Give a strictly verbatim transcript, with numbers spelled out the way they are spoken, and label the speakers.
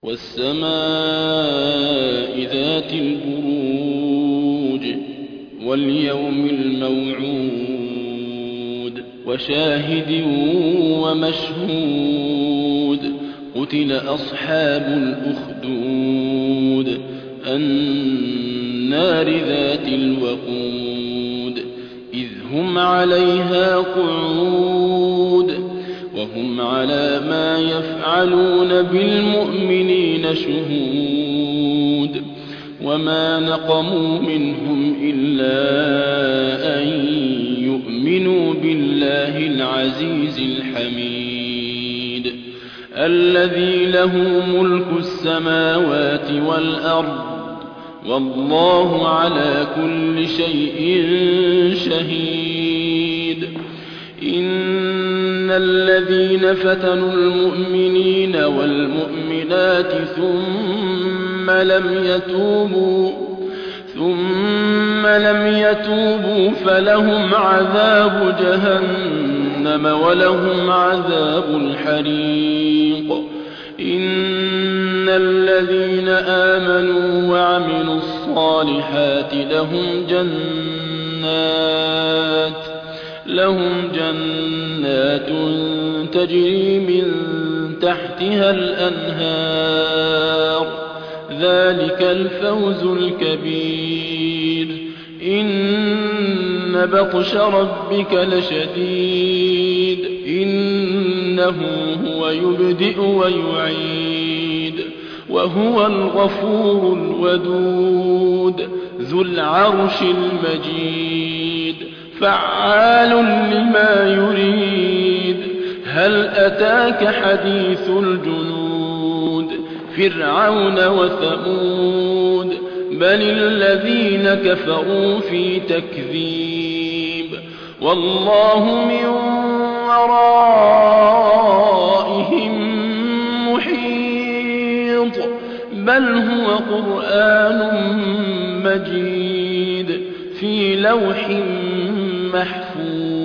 Speaker 1: والسماء ذات البروج واليوم الموعود وشاهد ومشهود قتل أصحاب الأخدود النار ذات الوقود إذ هم عليها قعود وهم على ما يفعلون بالمؤمنين شهود وما نقموا منهم إلا أن يؤمنوا بالله العزيز الحميد الذي له ملك السماوات والأرض والله على كل شيء شهيد إن الذين فتنوا المؤمنين والمؤمنات ثم لم يتوبوا ثم لم يتوبوا فلهم عذاب جهنم ولهم عذاب الحريق إن الذين آمنوا وعملوا الصالحات لهم جنات لهم جنات تجري من تحتها الأنهار ذلك الفوز الكبير إن بطش ربك لشديد إنه هو يبدئ ويعيد وهو الغفور الودود ذو العرش المجيد فعال لما يريد هل أتاك حديث الجنود فرعون وثمود بل الذين كفروا في تكذيب والله من ورائهم محيط بل هو قرآن مجيد في لوح محفوظ